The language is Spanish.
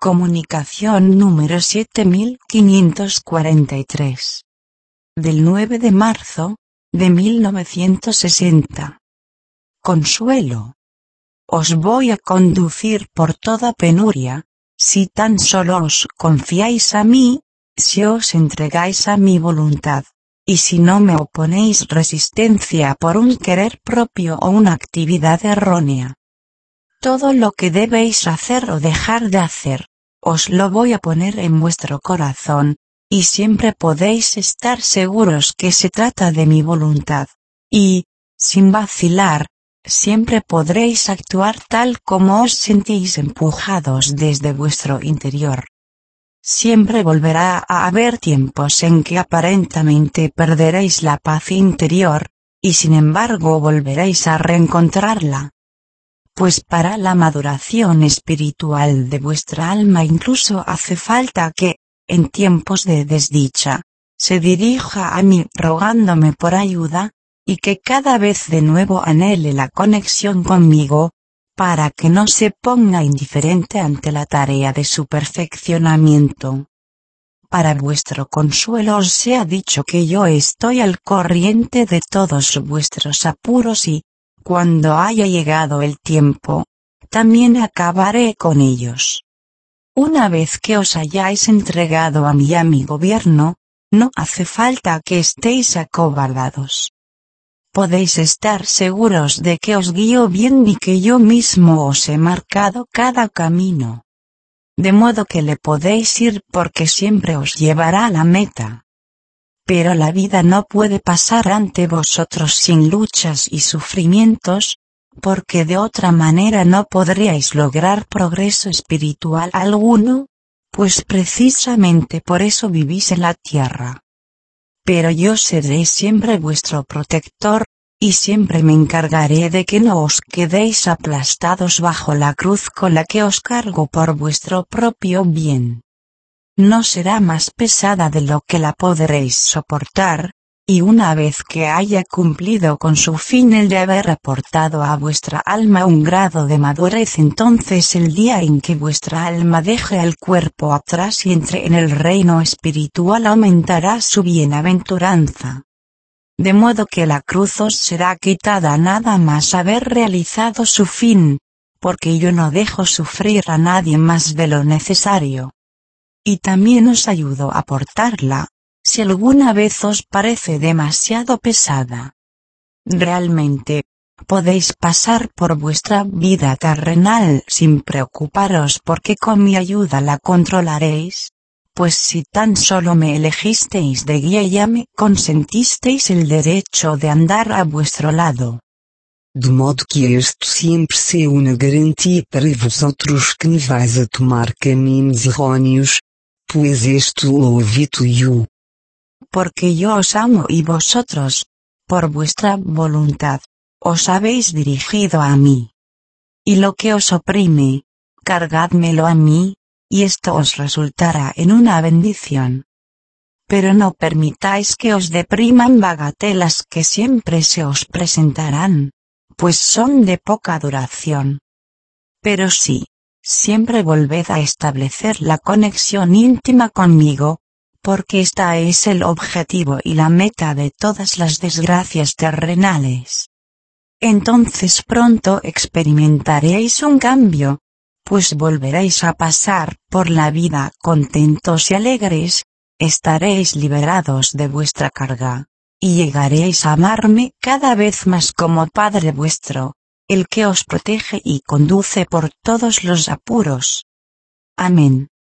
Comunicación número 7543. Del 9 de marzo, de 1960. Consuelo. Os voy a conducir por toda penuria, si tan solo os confiáis a mí, si os entregáis a mi voluntad, y si no me oponéis resistencia por un querer propio o una actividad errónea. Todo lo que debéis hacer o dejar de hacer, os lo voy a poner en vuestro corazón, y siempre podéis estar seguros que se trata de mi voluntad, y, sin vacilar, siempre podréis actuar tal como os sentís empujados desde vuestro interior. Siempre volverá a haber tiempos en que aparentemente perderéis la paz interior, y sin embargo volveréis a reencontrarla. Pues para la maduración espiritual de vuestra alma incluso hace falta que, en tiempos de desdicha, se dirija a mí rogándome por ayuda, y que cada vez de nuevo anhele la conexión conmigo, para que no se ponga indiferente ante la tarea de su perfeccionamiento. Para vuestro consuelo os sea dicho que yo estoy al corriente de todos vuestros apuros y, cuando haya llegado el tiempo, también acabaré con ellos. Una vez que os hayáis entregado a mí y a mi gobierno, no hace falta que estéis acobardados. Podéis estar seguros de que os guío bien y que yo mismo os he marcado cada camino. De modo que le podéis ir porque siempre os llevará a la meta. Pero la vida no puede pasar ante vosotros sin luchas y sufrimientos, porque de otra manera no podríais lograr progreso espiritual alguno, pues precisamente por eso vivís en la tierra. Pero yo seré siempre vuestro protector, y siempre me encargaré de que no os quedéis aplastados bajo la cruz con la que os cargo por vuestro propio bien. No será más pesada de lo que la podréis soportar, y una vez que haya cumplido con su fin el de haber aportado a vuestra alma un grado de madurez, entonces el día en que vuestra alma deje el cuerpo atrás y entre en el reino espiritual aumentará su bienaventuranza. De modo que la cruz os será quitada nada más haber realizado su fin, porque yo no dejo sufrir a nadie más de lo necesario. Y también os ayudo a portarla, si alguna vez os parece demasiado pesada. Realmente, podéis pasar por vuestra vida terrenal sin preocuparos porque con mi ayuda la controlaréis, pues si tan solo me elegisteis de guía ya me consentisteis el derecho de andar a vuestro lado. De modo que esto siempre sea una garantía para vosotros que no vais a tomar caminhos erróneos, pues esto lo evito yo. Porque yo os amo y vosotros, por vuestra voluntad, os habéis dirigido a mí. Y lo que os oprime, cargádmelo a mí, y esto os resultará en una bendición. Pero no permitáis que os depriman bagatelas que siempre se os presentarán, pues son de poca duración. Pero sí, siempre volved a establecer la conexión íntima conmigo, porque esta es el objetivo y la meta de todas las desgracias terrenales. Entonces pronto experimentaréis un cambio, pues volveréis a pasar por la vida contentos y alegres, estaréis liberados de vuestra carga, y llegaréis a amarme cada vez más como Padre vuestro, el que os protege y conduce por todos los apuros. Amén.